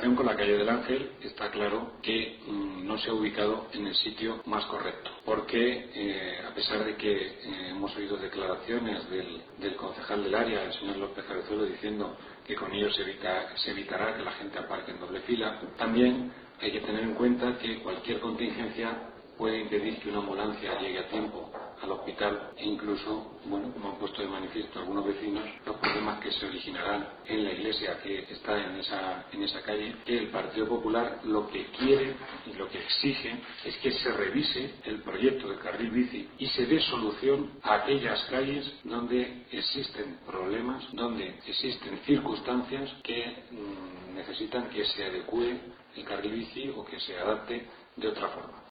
relación con la calle del Ángel, está claro que no se ha ubicado en el sitio más correcto, porque a pesar de que hemos oído declaraciones del concejal del área, el señor López Cabezuelo, diciendo que con ello se evitará que la gente aparque en doble fila, también hay que tener en cuenta que cualquier contingencia puede impedir que una ambulancia llegue a tiempo al hospital e incluso, bueno, como han puesto de manifiesto algunos vecinos, los problemas que se originarán en la iglesia que está en esa calle, que el Partido Popular lo que quiere y lo que exige es que se revise el proyecto del carril bici y se dé solución a aquellas calles donde existen problemas, donde existen circunstancias que necesitan que se adecúe el carril bici o que se adapte de otra forma.